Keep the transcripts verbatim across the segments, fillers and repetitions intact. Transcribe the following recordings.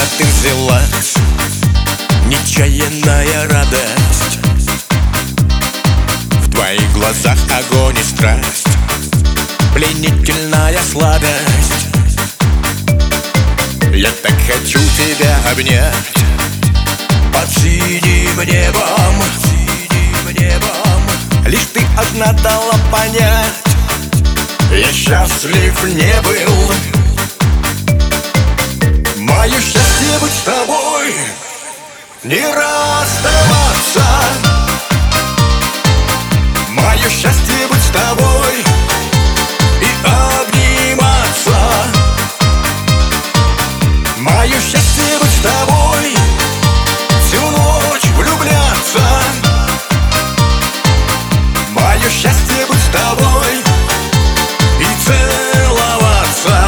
ты взялась, нечаянная радость. В твоих глазах огонь и страсть, пленительная сладость. Я так хочу тебя обнять под синим небом, синим небом. Лишь ты одна дала понять, я счастлив не был. Мое счастье быть с тобой, не расставаться. Мое счастье быть с тобой и обниматься. Мое счастье быть с тобой, всю ночь влюбляться. Мое счастье быть с тобой и целоваться.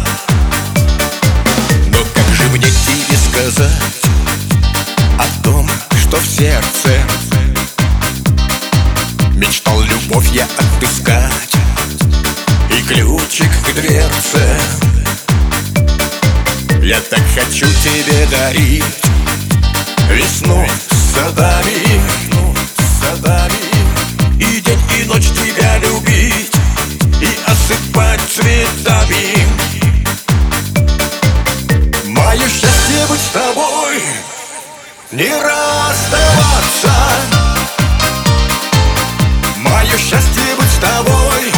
Но как же мне тебе сказать о том, что в сердце мечтал любовь я отыскать и ключик к дверце. Я так хочу тебе дарить весну с садами, садами, и день и ночь тебя любить и осыпать цветами. Мое счастье быть с тобой, не расставаться. Мое счастье быть с тобой